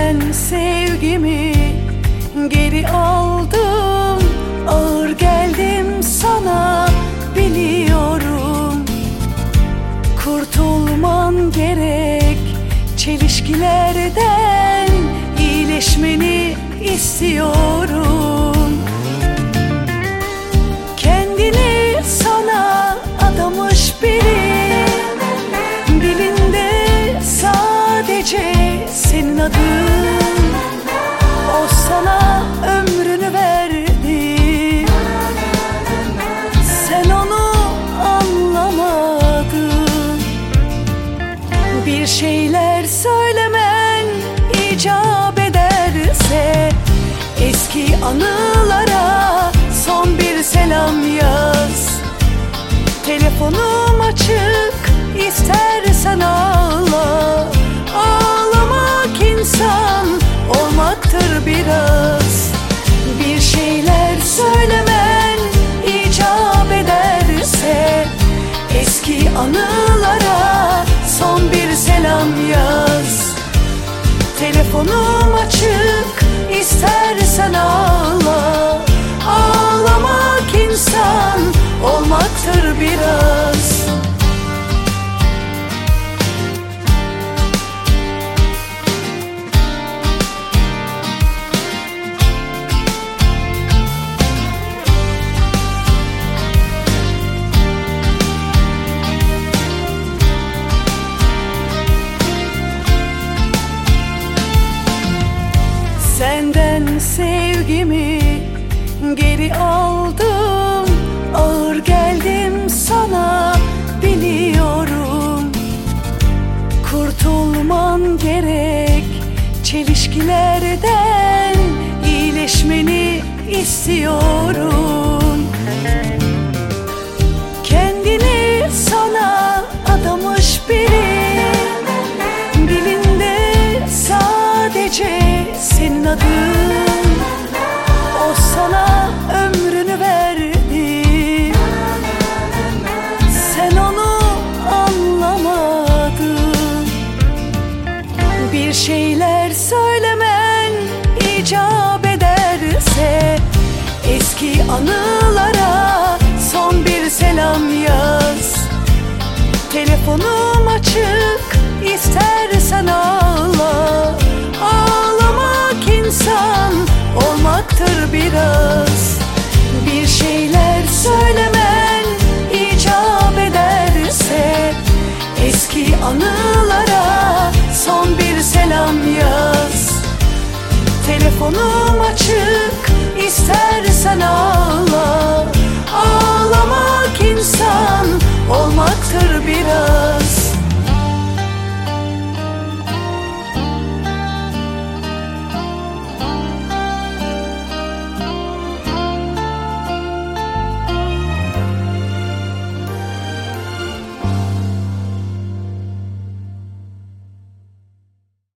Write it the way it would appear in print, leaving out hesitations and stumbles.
Senden sevgimi geri aldım, ağır geldim sana biliyorum. Kurtulman gerek çelişkilerden, iyileşmeni istiyorum. Kendini sana adamış biri, dilinde sadece senin adın. O sana ömrünü verdi, sen onu anlamadın. Bir şeyler söylemen icap ederse, eski anılara son bir selam yaz. Telefonum açık, istersen ağla. Ağlamak insan olmaktır biraz. Bir şeyler söylemen icap ederse, eski anılara son bir selam yaz. Telefonum açık, istersen ağla. Ağlamak insan olmaktır biraz. Senden sevgimi geri aldım, ağır geldim sana biliyorum. Kurtulman gerek çelişkilerden, iyileşmeni istiyorum. Kendini sana adamış biri, dilinde sadece senin adın. O sana ömrünü verdi, sen onu anlamadın. Bir şeyler söylemen icap ederse, eski anılara son bir selam yaz. Telefonum açık, istersen ağla. Ağlamak insan olmaktır biraz. Bir şeyler söylemen icap ederse, eski anılara son bir selam yaz. Telefonum açık, istersen ağla. Ağlamak insan